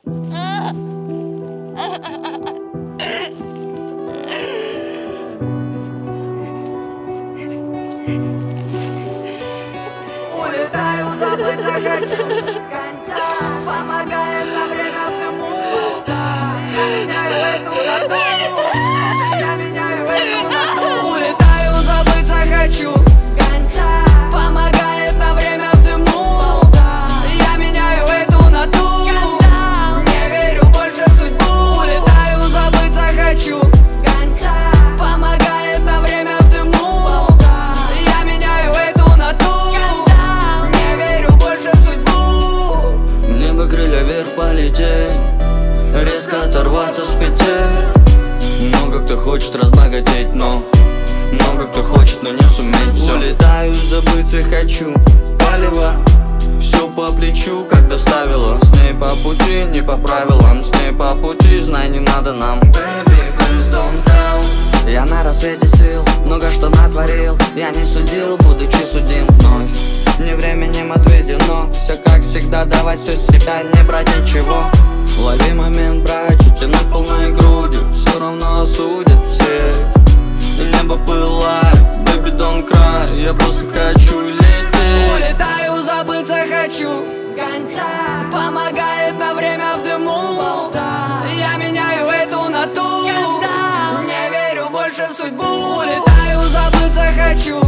Улетаю, забыться хочу. Конца помогает на время всему. Я меняю эту дату. Я меняю эту дату. Улетаю, забыться хочу. Конца помогает на время в дыму. Я меняю эту натуру. Не верю больше в судьбу. Улетаю, забыться хочу. Конца помогает на время в дыму. Я меняю эту натуру. Не верю больше в судьбу. Мне бы крылья вверх полететь, резко оторваться с петель. Много кто хочет разбогатеть, но много кто хочет, но не суметь все. Улетаю, забыться хочу. Палево, все по плечу, как доставила. С ней по пути, не по правилам. С ней по пути, знай, не надо нам. Baby, please don't come. Я на рассвете сил, много что натворил. Я не судил, будучи судим вновь. Мне временем отведено. Все как всегда, давать все с себя, не брать ничего. Лови момент, братья, тянуть полной грудью. Все равно осудят все. И небо пылает, baby don't cry. Я просто хочу лететь. Улетаю, забыться хочу. Конца помогает на время в дыму. Я меняю эту натуру. Не верю больше в судьбу. Улетаю, забыться хочу.